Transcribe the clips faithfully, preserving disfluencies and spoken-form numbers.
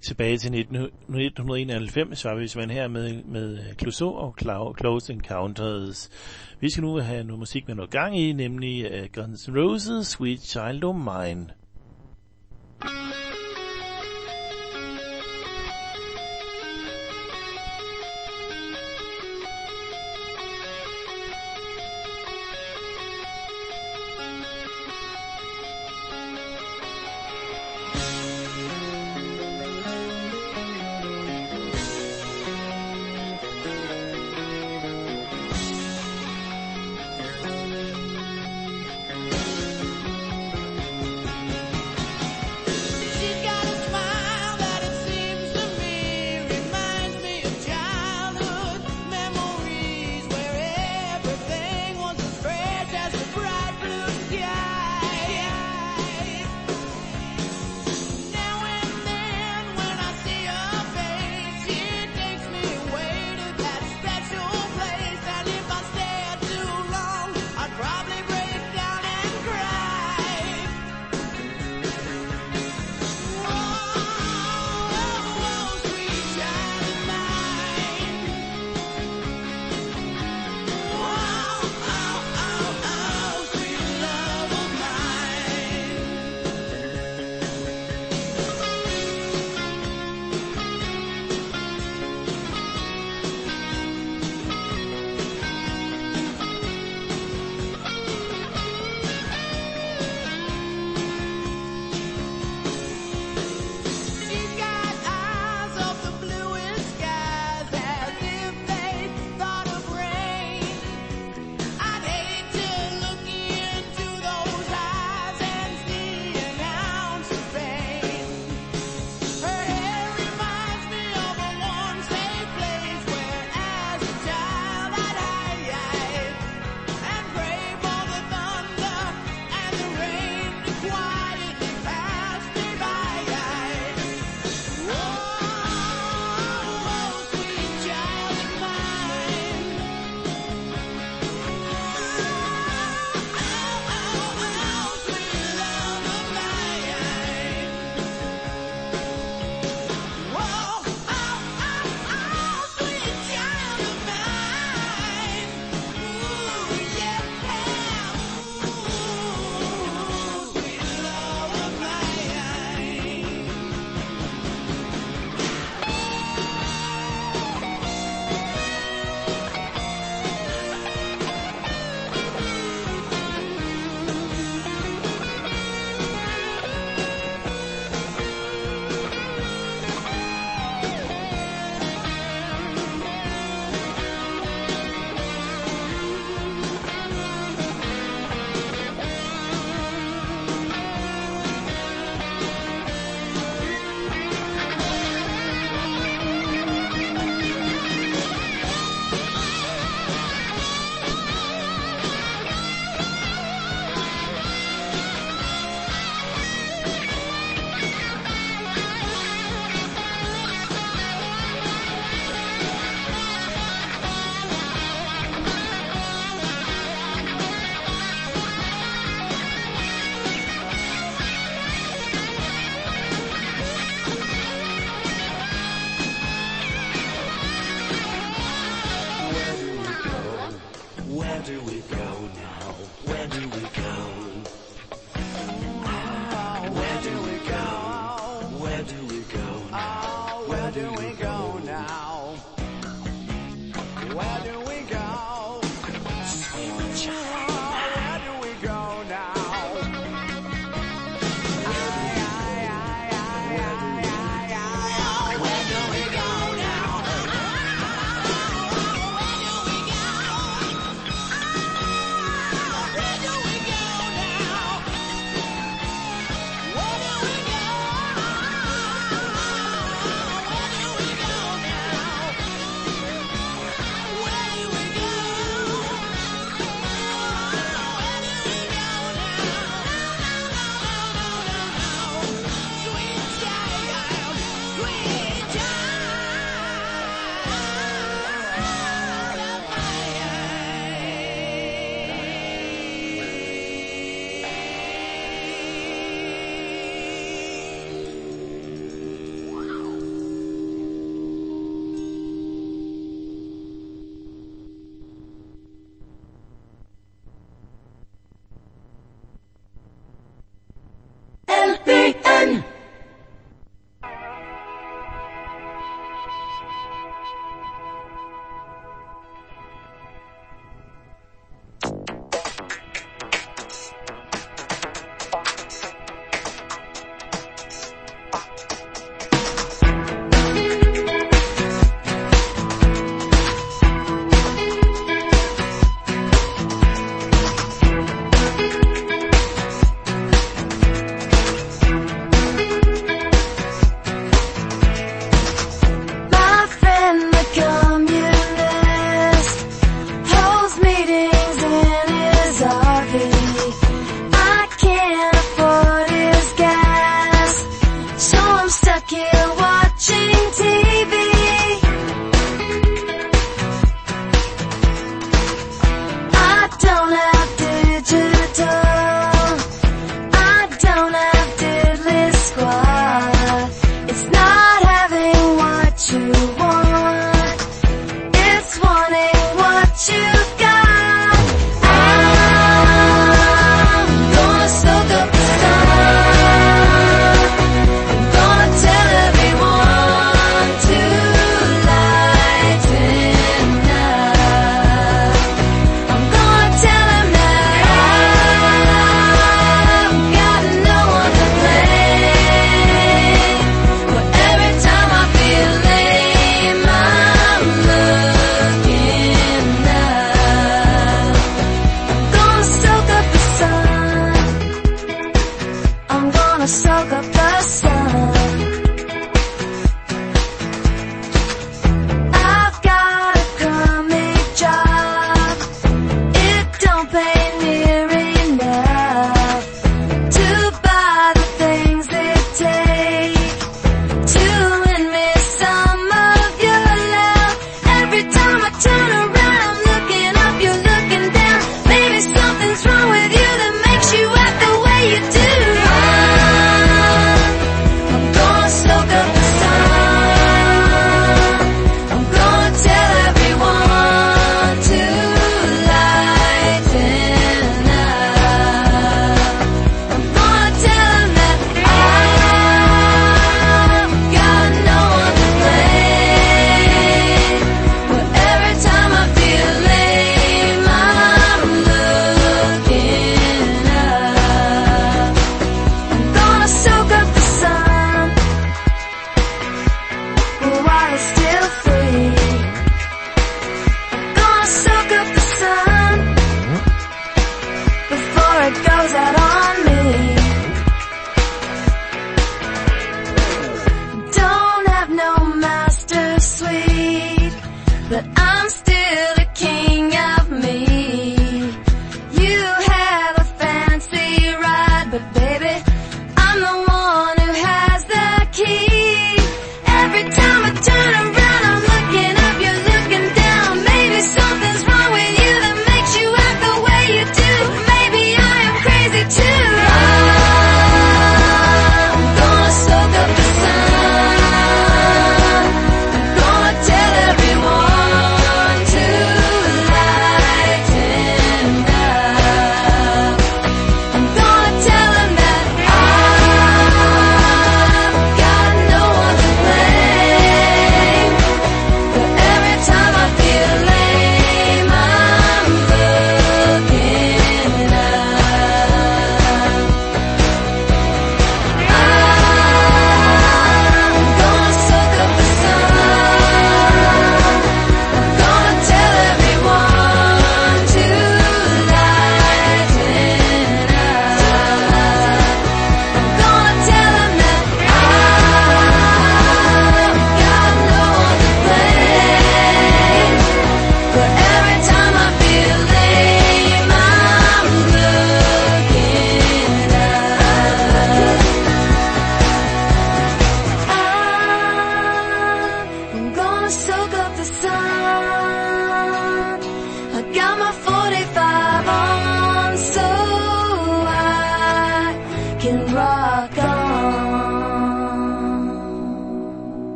Tilbage til nitten enoghalvfems var vi simpelthen her med, med Clouseau og Close Encounters. Vi skal nu have noget musik med noget gang i, nemlig uh, Guns N' Roses, Sweet Child O' Mine. Where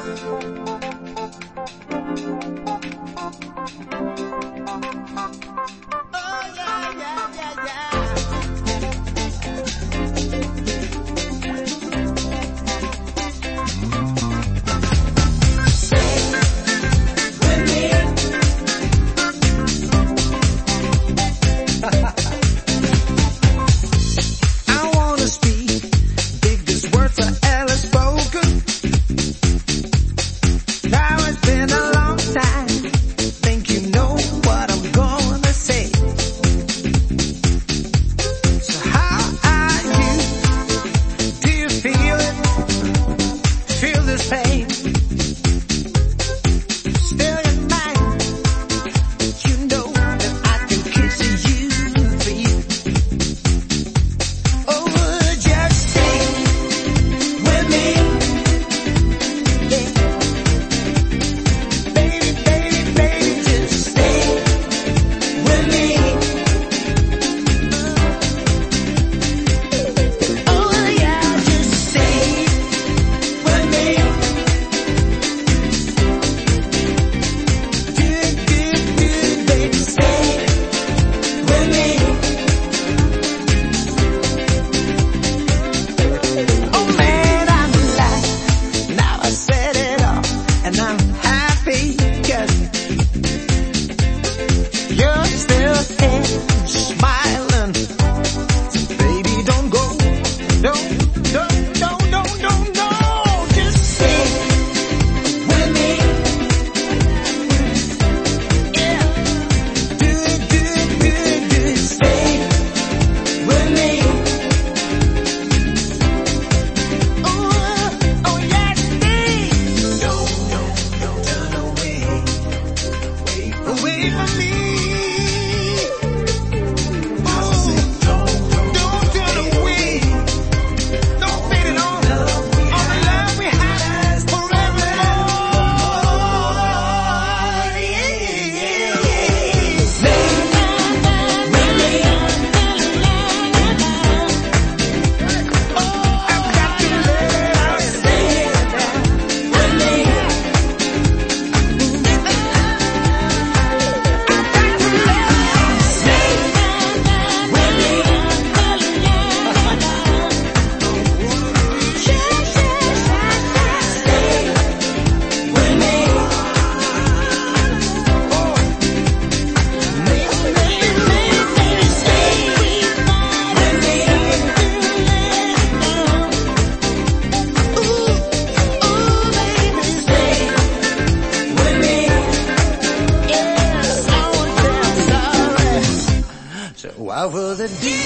over the deep.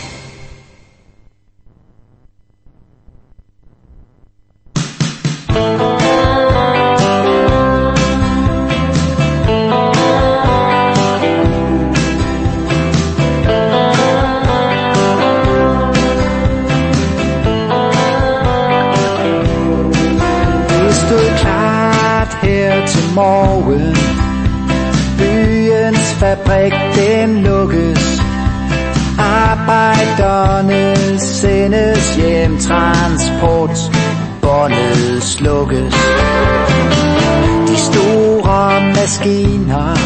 Morgen. Byens fabrik, den lukkes. Arbejderne sendes hjem, transportbåndet slukkes. De store maskiner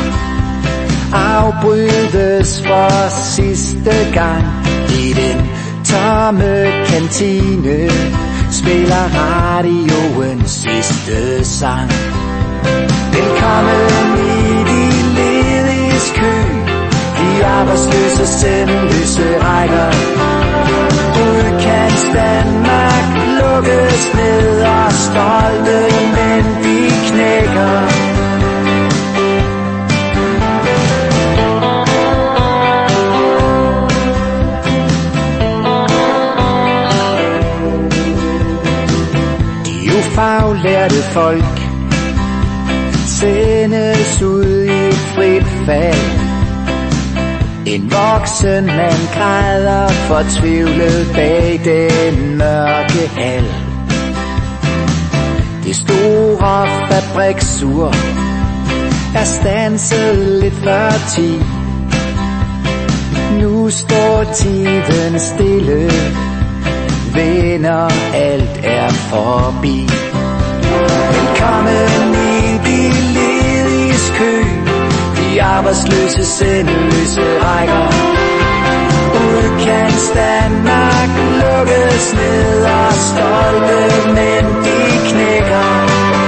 afbrydes for sidste gang. I den tomme kantine spiller radioen sidste sang. Velkommen i de lediges kø, de arbejdsløse sendløse rækker. Udkants Danmark lukkes ned, og stolte mænd de knækker. De ufaglærte folk sendes ud i frit fald. En voksen mand græder fortvivlet bag den mørke hal. Det store fabriksur er standset lidt før tid. Nu står tiden stille, venner, alt er forbi. Velkommen i de lediges kø, de arbejdsløse sendeløse rækker. Udkants Danmark lukkes ned, og stolte mænd de knækker.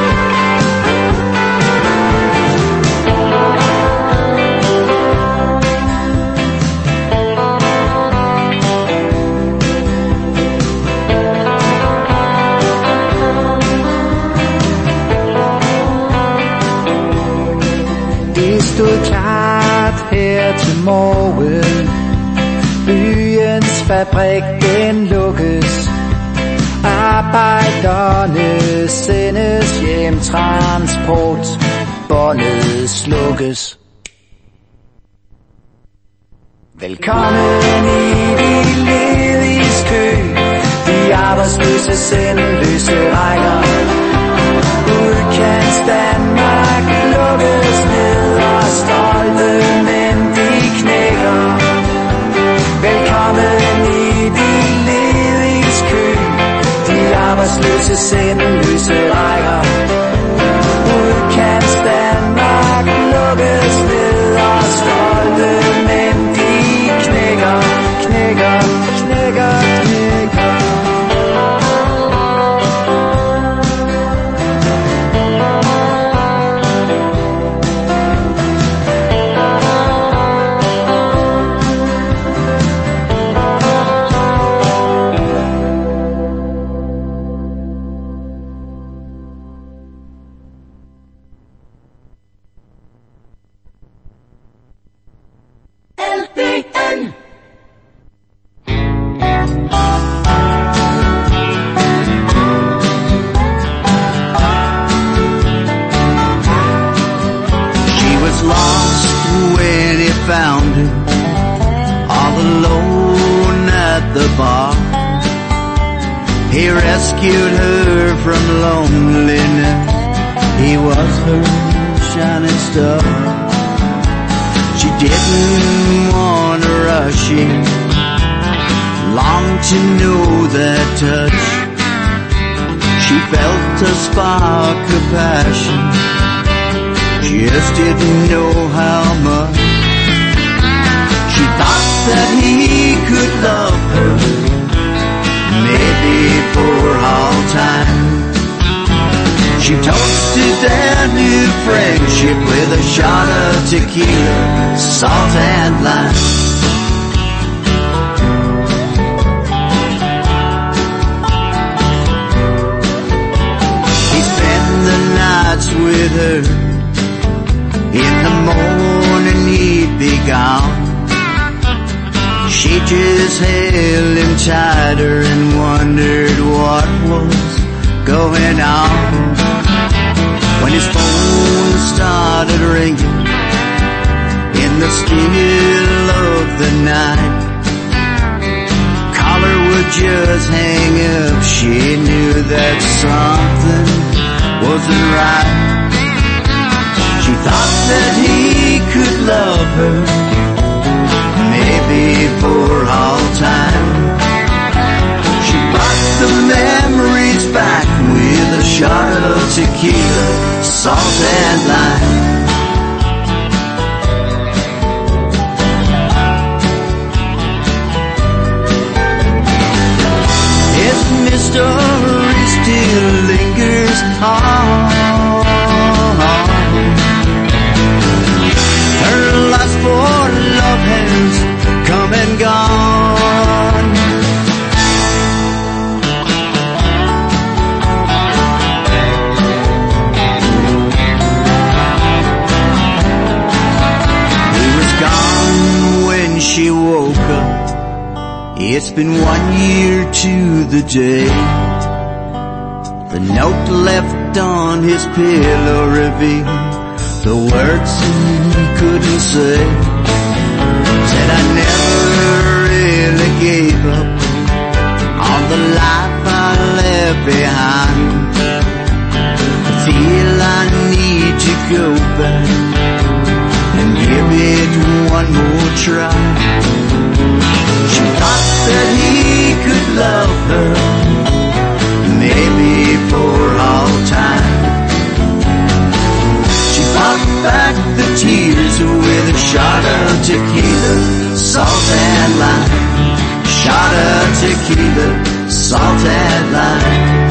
Det stod klart her til morgen, byens fabrik den lukkes, arbejderne sendes hjem, transport båndet slukkes. Velkommen i de lediges kø, de arbejdsløse sendeløse rækker. Udkants Danmark lukkes ned, og stolte mænd de knækker. Velkommen i de lediges kø, de arbejdsløse sendeløse rækker. Udkants Danmark lukkes ned, og stolte mænd de knækker, knækker, knækker, knækker. Found him all alone at the bar. He rescued her from loneliness. He was her shining star. She didn't want to rush him, longed to know that touch. She felt a spark of passion, just didn't know how much. She thought that he could love her, maybe for all time. She toasted their new friendship with a shot of tequila, salt and lime. He spent the nights with her, in the morning he'd be gone. She just held him tighter and wondered what was going on. When his phone started ringing in the still of the night, caller would just hang up. She knew that something wasn't right. She thought that he could love her, maybe for all time. She brought the memories back with a shot of tequila, salt and lime. His mystery still lingers on. Her lust for love has come and gone. He was gone when she woke up. It's been one year to the day. The note left on his pillow revealed the words he couldn't say. Said I never really gave up on the life I left behind. I feel I need to go back and give it one more try. She thought that he could love her, maybe for all time. line, shot of tequila, salted lime.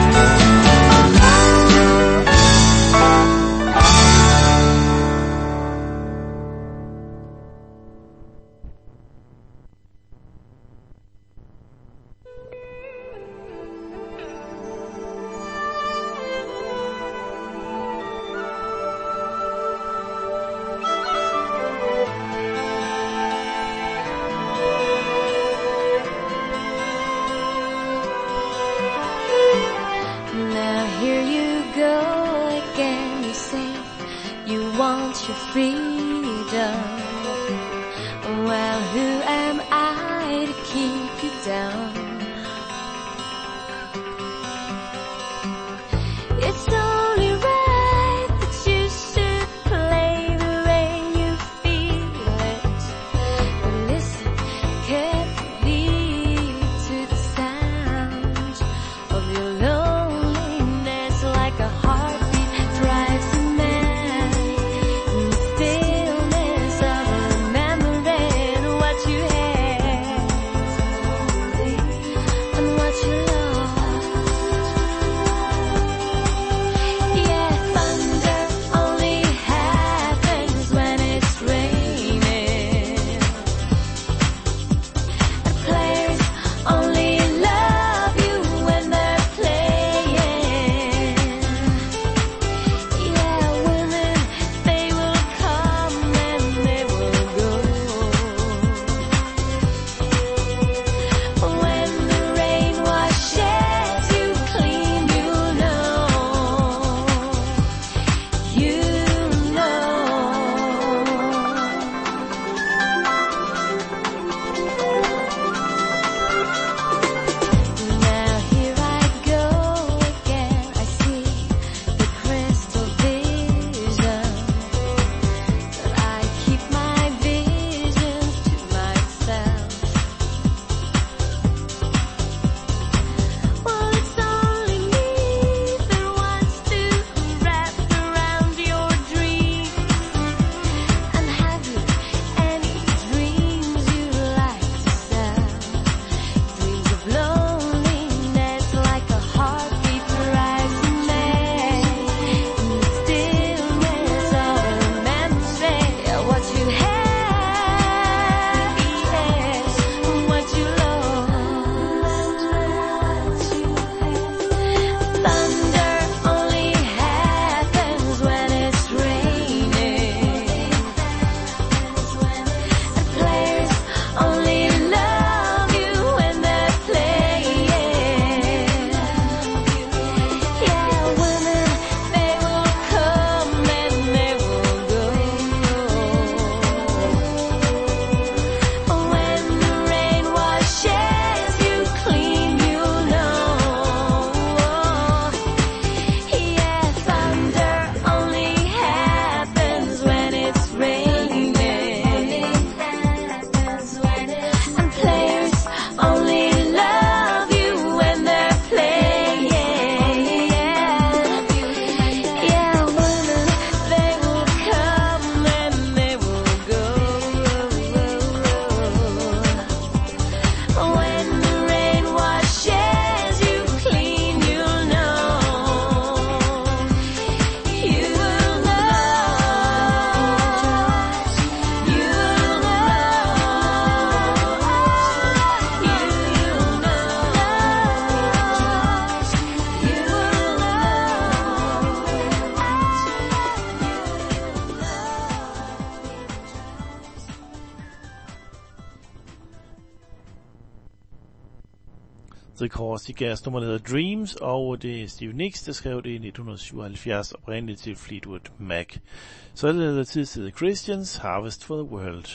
The Corsica's nummer hedder Dreams, og det er Stevie Nicks, der skrev det i nitten syvoghalvfjerds oprindeligt til Fleetwood Mac. Så er det tid til The Christians, Harvest for the World.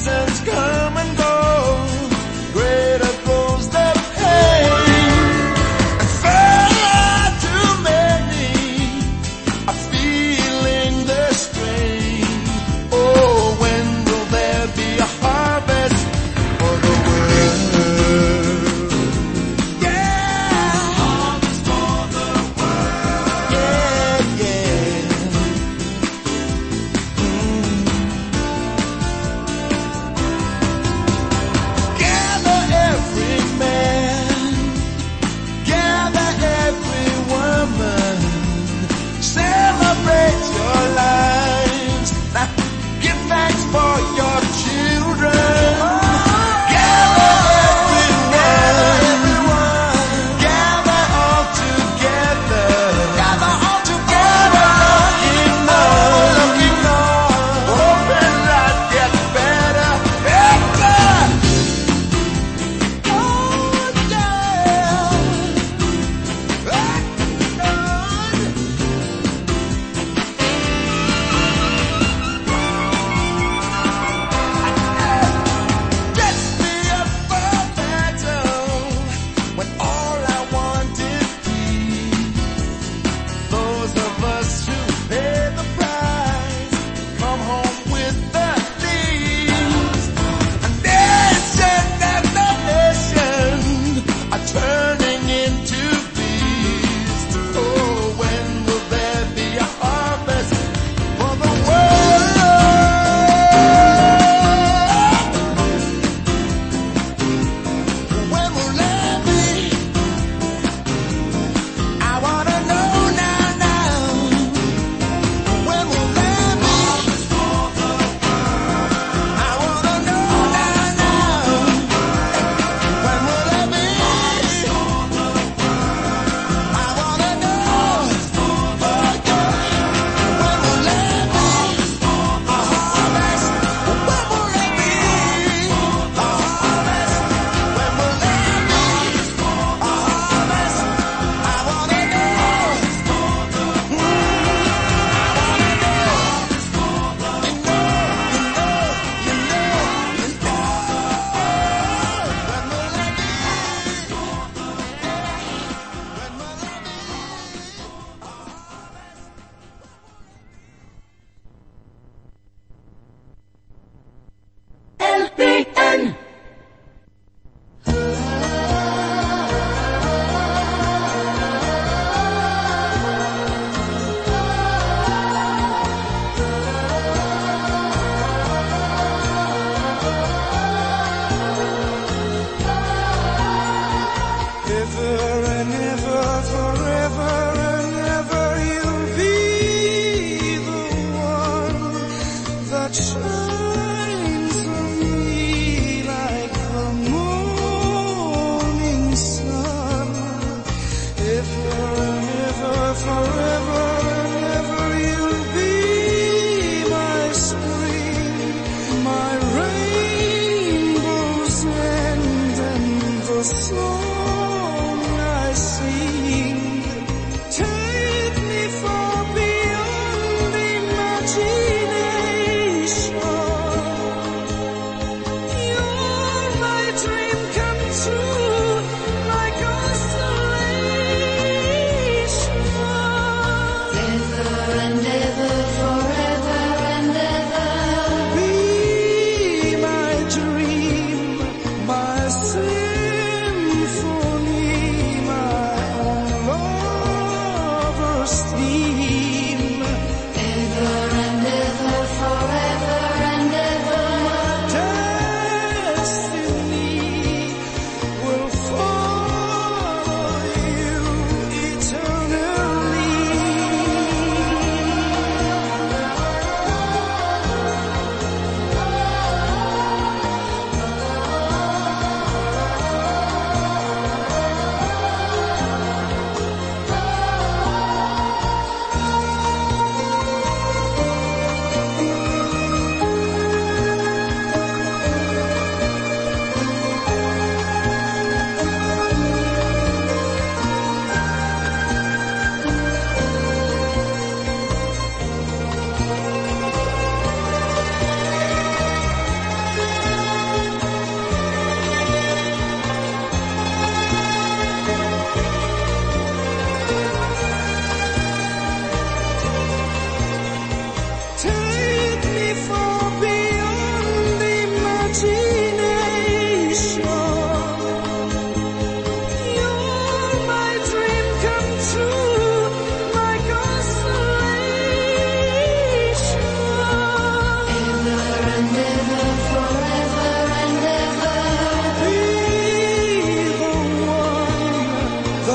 seasons come and go, greater grows the pain. And far too many are feeling the strain. Oh, when will there be a harvest for the world? Yeah, harvest for the world. Yeah, yeah. Mm.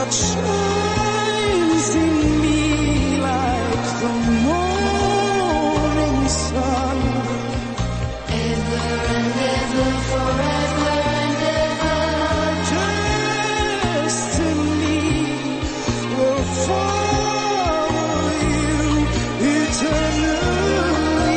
shines in me like the morning sun. Ever and ever, forever and ever, destiny will follow you eternally.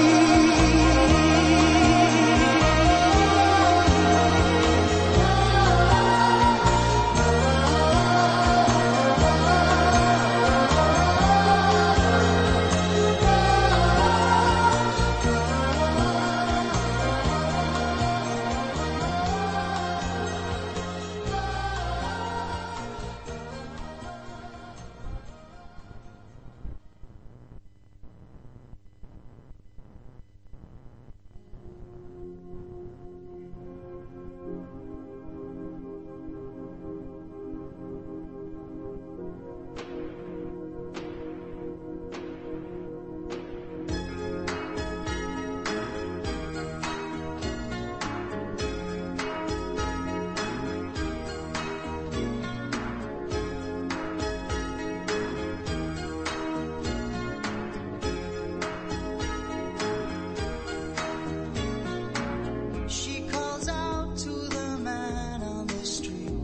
She calls out to the man on the street,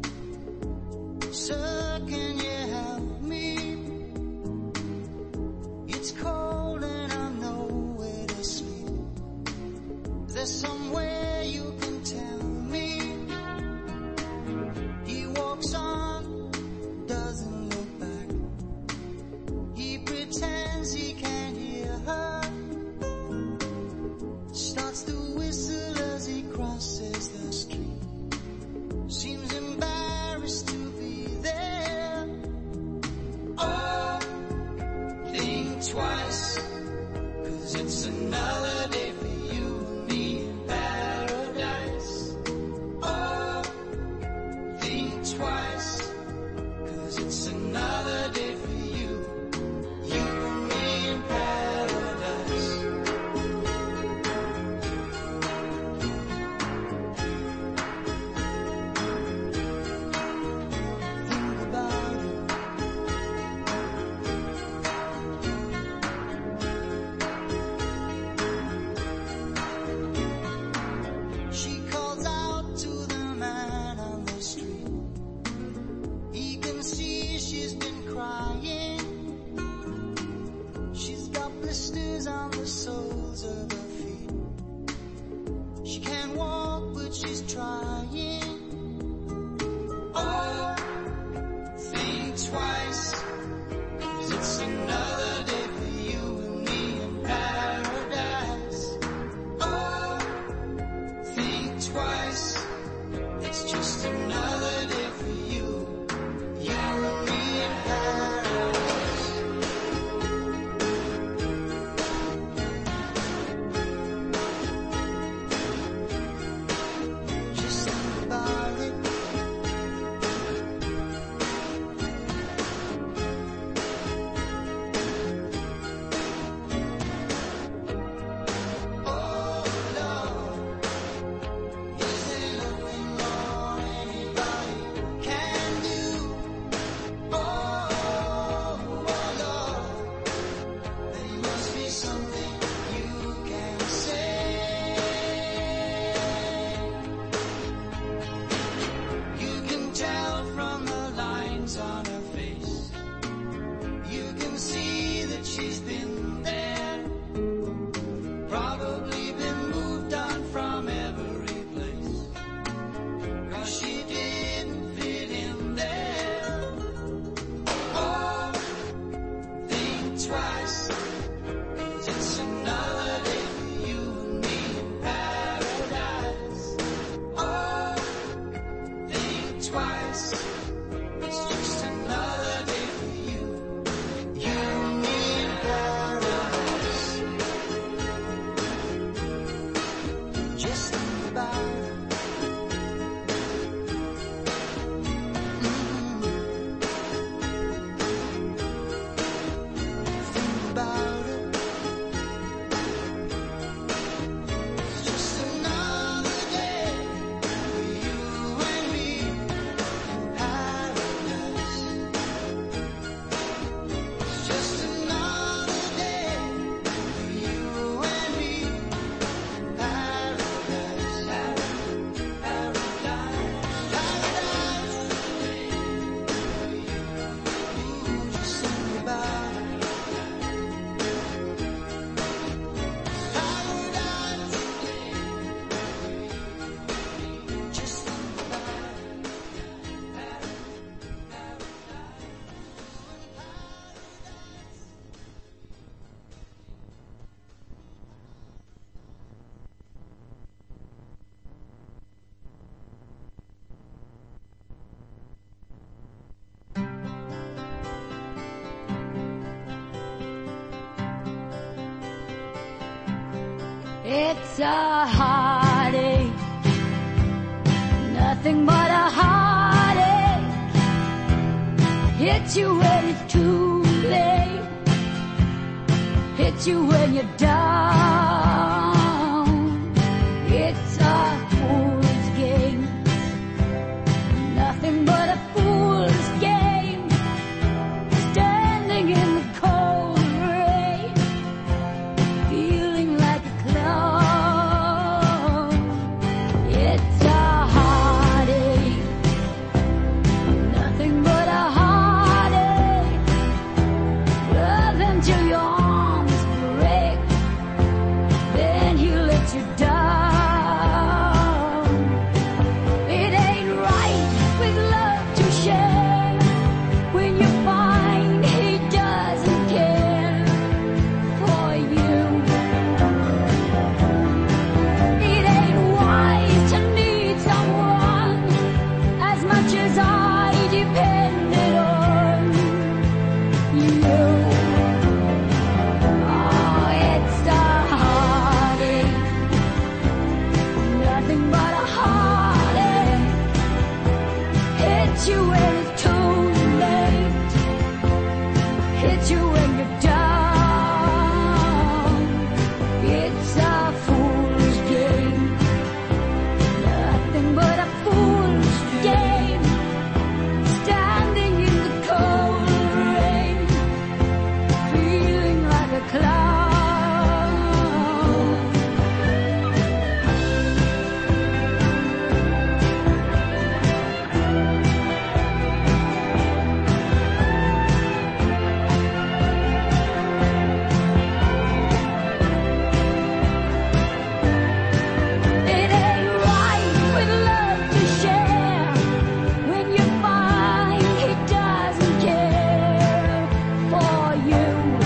"Sir, can you help me? It's cold and I'm nowhere to sleep. Is there somewhere you can tell me?" He walks on, doesn't look back. He pretends he can't hear her, starts to whistle as he crosses the street. Seems embarrassed to be there. Oh, think twice, 'cause it's another day for you and me in paradise. Oh, think twice, 'cause it's another day for you, you and me in paradise. Think about it. She calls out to the man on the street. He can see she's been crying. She's got blisters on the soles of her feet. She can't walk, but she's trying. Oh, think twice, 'cause it's another day for you and me in paradise. Oh, think twice, it's just another day for you, you and me in paradise. It's a heartache, nothing but a heartache. Hits you when it's too late, hits you when you're down. It's a fool's game, nothing but a fool's game. Standing in the cold rain, feeling like a clown. It's a heartache, nothing but a heartache. Love until your arms break, then he lets you down. It ain't right with love to share when you find he doesn't care for you. It ain't wise to need someone as much as I depended on you. Oh, it's a heartache, nothing but a heartache. Hits you when it's too late, hits you when you're down. It's a fool's game, nothing but a fool's game. Standing in the cold rain, feeling like a clown. It ain't right with love to share when you find he doesn't care for you.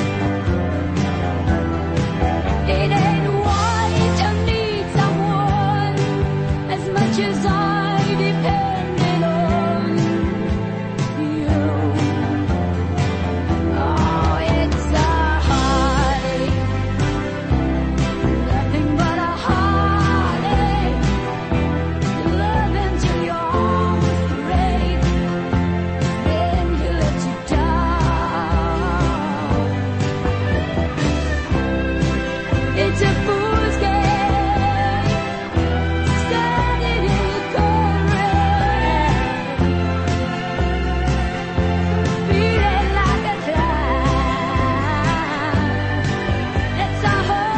It ain't wise to need someone as much as I depended on you. Oh, it's a heartache, nothing but a heartache. Love until your arms break, then he lets you down. It's a fool's game, standing in the cold rain, feeling like a clown. It's a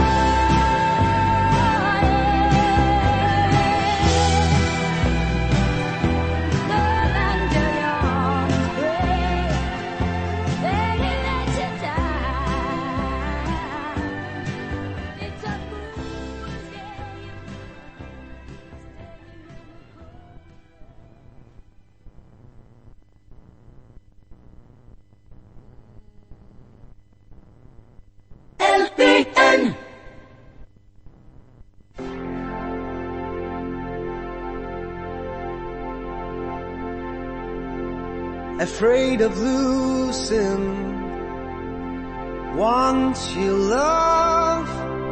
heartache, love until your arms break, then he lets you down. It's a fool's game. L P N. Afraid of losing what you love.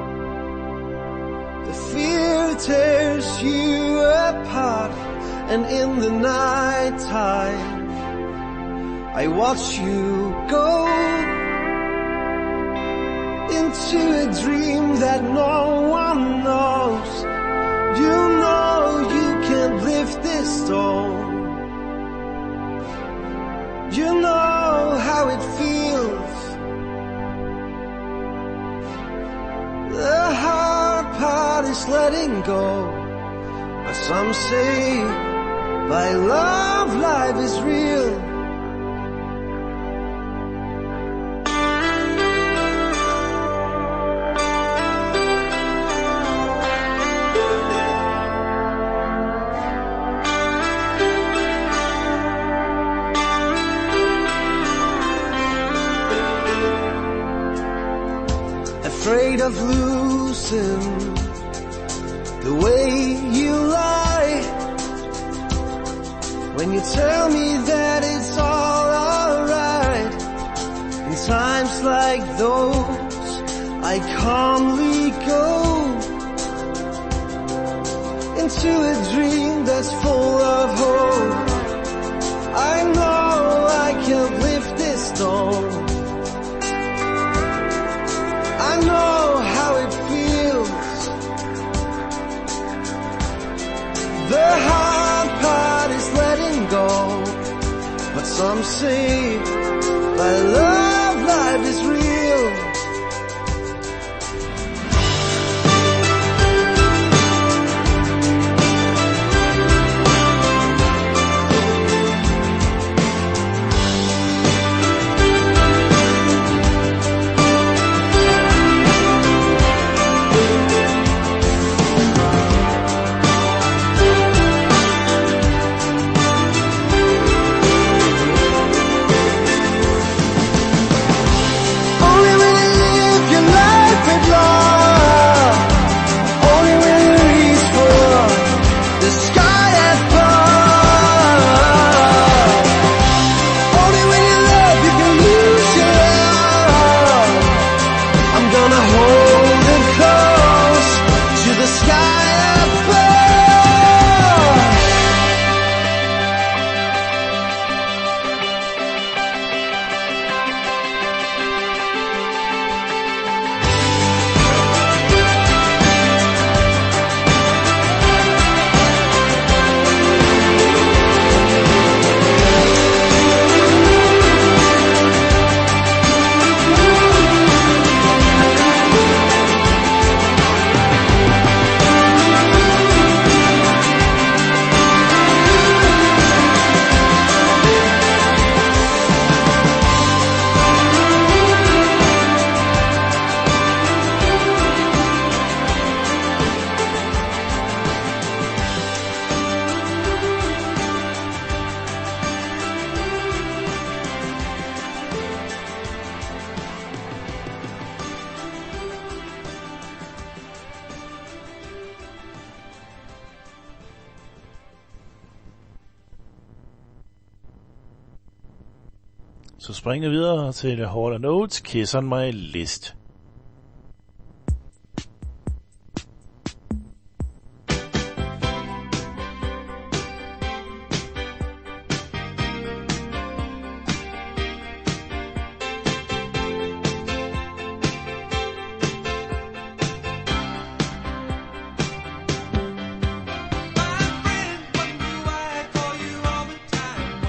The fear tears you apart, and in the night time I watch you go into a dream that no one knows. You know you can't lift this stone. You know how it feels. The hard part is letting go. But some say by love life is real. Afraid of losing the way you lie. When you tell me that it's all alright. In times like those I calmly go into a dream that's full of hope. I know I can lift this stone. I know how it feels. The hard part is letting go. But some say by love life is real. Så springer vi videre til Hall and Oates, Kiss on My List.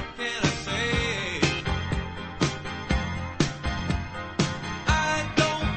I don't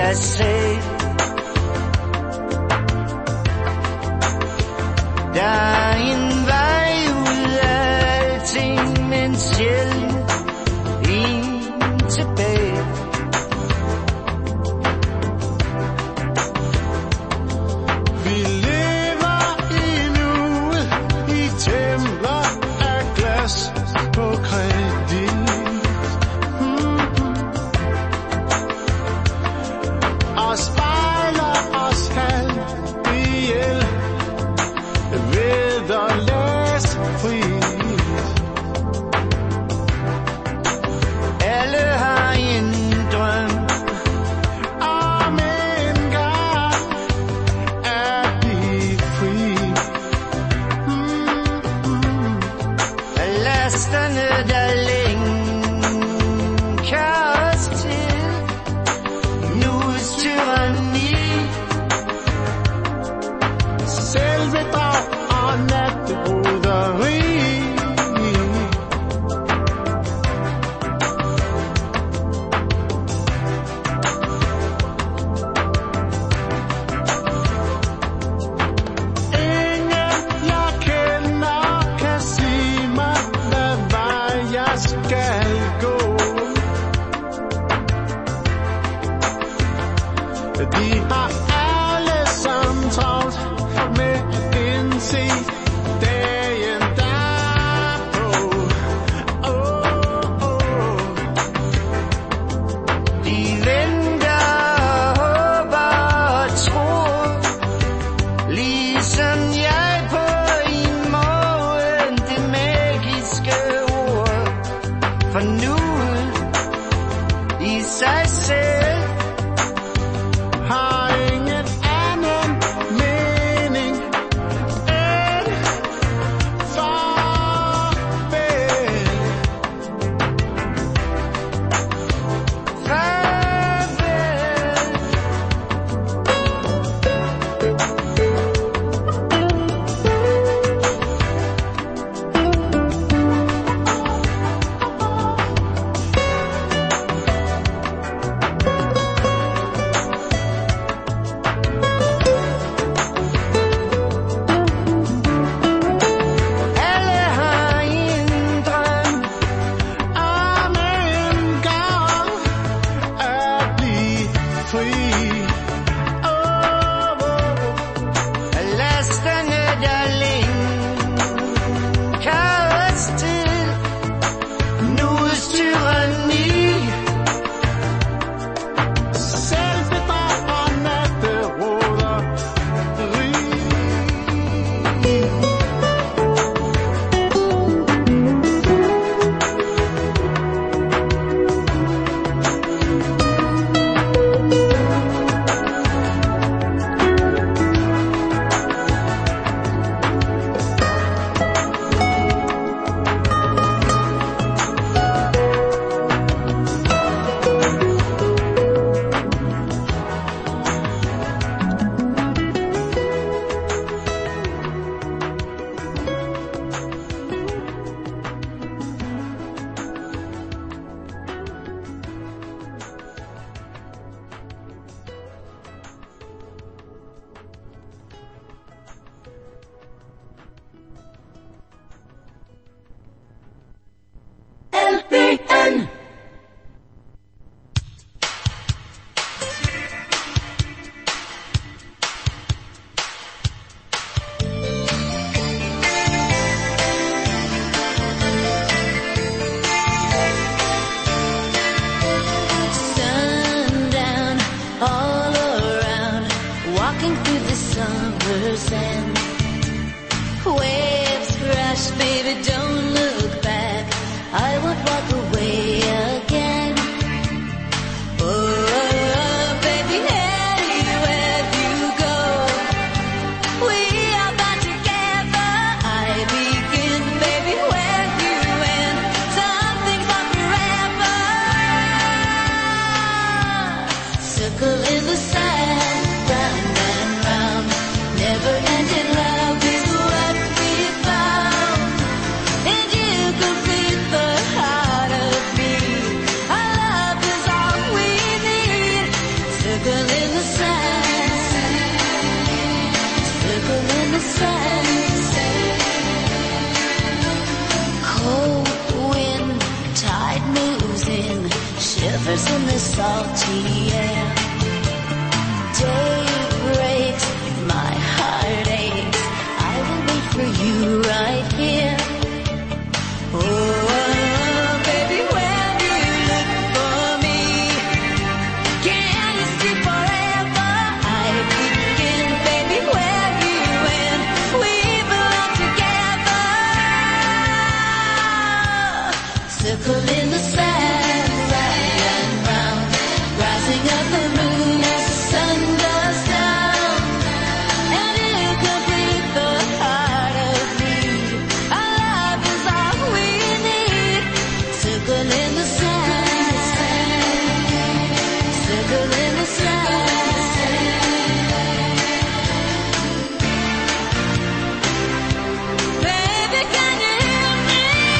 jeg sagde. Der er en vej ud af alting, men sjældent en tilbage. Vi lever i nuet i templer af glas på kredit. Mm-hmm. Og spejler os halv ihjel ved at læse frit. Alle har en drøm Om en gang at blive fri. Mm-hmm. lasterne, der lænker os til nuets tyranni. Selvbedrag og natteroderi. Ingen jeg kender kan sige mig, hvad vej jeg skal gå. De har alle sammen travlt med at indse dagen derpå. Oh, oh. De venter og håber og tror, ligesom jeg på i morgen, det magiske ord. For nuet i sig selv Har ingen anden mening end farvel. farvel. shivers in the salty air. Day breaks, my heart aches. I will wait for you right here. Oh, baby, when you look for me, can you stay forever? I begin, baby, where you end. We belong together. Circle in the sand, round and round, rising up the moon as the sun goes down. And you complete the heart of me. Our love is all we need. Circle in the sand, circle in the sand. Baby, can you hear me?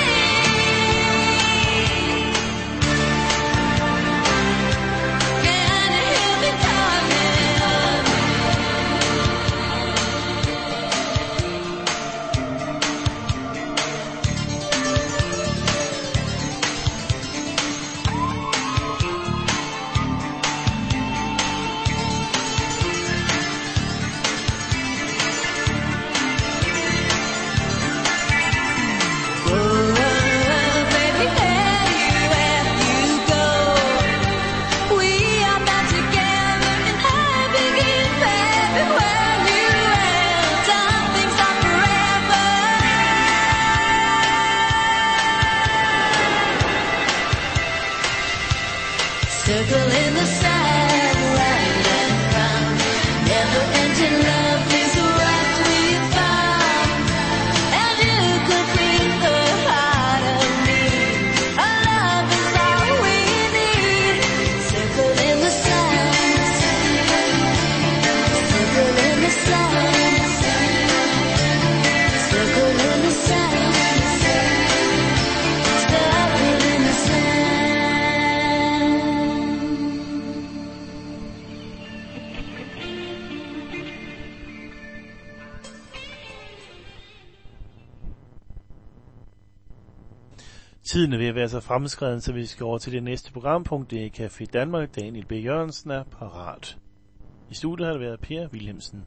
Can you hear me calling? Oh, baby, anywhere you go, we are bound together and I begin, baby, where you end. Time things are forever. Circle in the sand, round and round. Never-ending love is what we found. And you complete the heart of me. Our love is all we need. Circle in the sand, circle in the sand, circle in the sand, circle in the sand. Tiden er ved at være så fremskreden, så vi skal over til det næste programpunkt. Det er Café Danmark. Daniel B. Jørgensen er parat. I studiet har det været Per Wilhelmsen.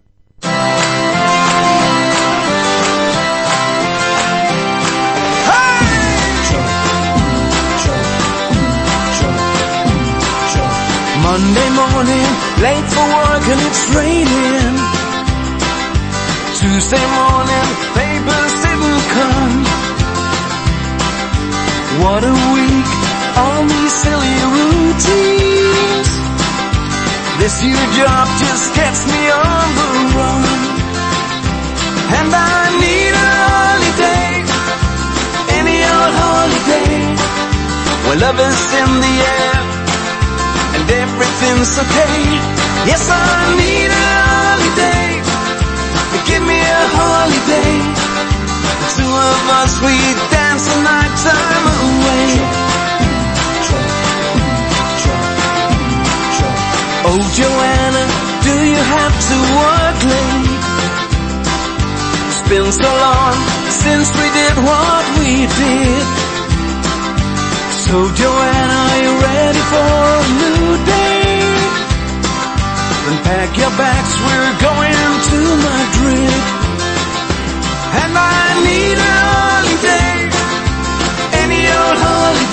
Monday morning, late for work and it's raining. Tuesday morning, papers didn't come. What a week, all these silly routines. This new job just gets me on the run. And I need a holiday, any old holiday, where love is in the air and everything's okay. Yes, I need a holiday, give me a holiday. The two of us, we dance the night time away. Oh, Joanna, do you have to work late? It's been so long since we did what we did. So, Joanna, are you ready for a new day? Then pack your bags, we're going to Madrid. And I need a holiday, any old holiday.